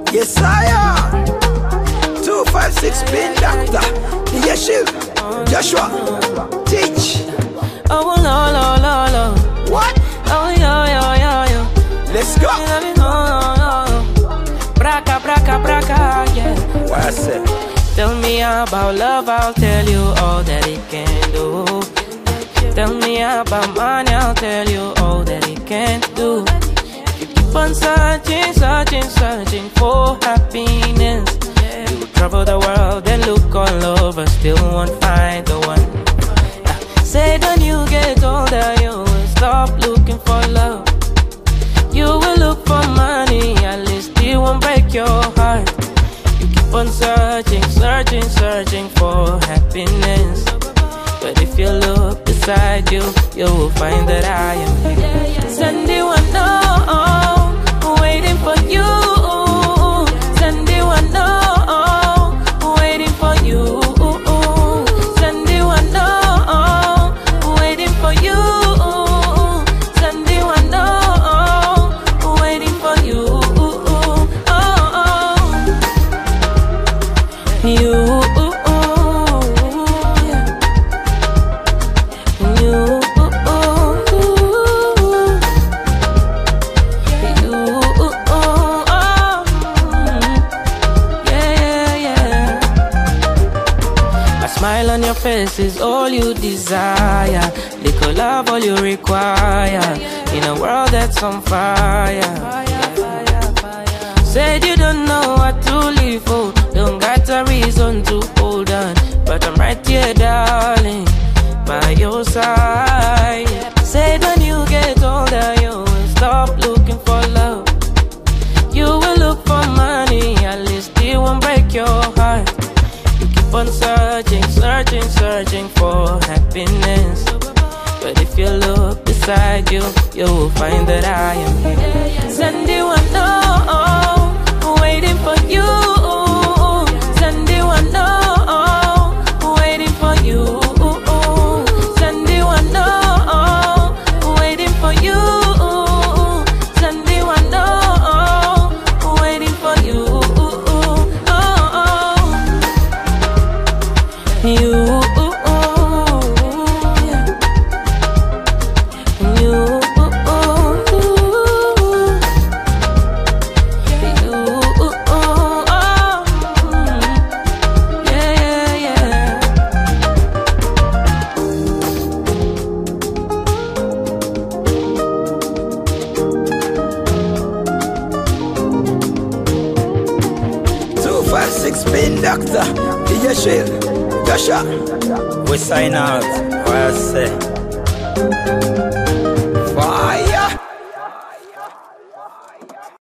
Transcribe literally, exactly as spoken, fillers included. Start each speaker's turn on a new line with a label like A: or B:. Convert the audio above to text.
A: Yes, I am. two five six Spin Doctor. D J Shield. Joshua. Teach.
B: Oh, no, no, no, no.
A: What?
B: Oh, yo, yo, yo, yo.
A: Let's go.
B: Braca, braca, braca, yeah.
A: What I say?
B: Tell me about love, I'll tell you all that it can do. Tell me about money, I'll tell you all that it can't do. You keep on searching, searching, searching for happiness. You travel the world and look all over, still won't find the one. Say when you get older, you will stop looking for love. You will look for money, at least it won't break your heart. You keep on searching, searching, searching for happiness. But if you look beside you, you will find that I am here. Send you a note, waiting for you. Send you a note, waiting for you. Send you a note, waiting for you. Send you a note, waiting for you. Oh, oh. You. Smile on your face is all you desire. Little love all you require. In a world that's on fire. Said you don't know what to live for. Don't got a reason to hold on. But I'm right here, darling, by your side. Said when you get older, you will stop looking for love. You will look for money, at least it won't break your heart. Keep on searching, searching, searching for happiness. But if you look beside you, you will find that I am here. Send you a note, waiting for you. Send you a note, waiting for you. Send you a note, waiting for you. Send you a note, waiting for you. You, ooh, ooh, yeah. You, ooh, ooh, you, ooh, oh, yeah, yeah, yeah.
A: two five six Spin Doctor. D J Shield. Joshua. We sign out. What I say?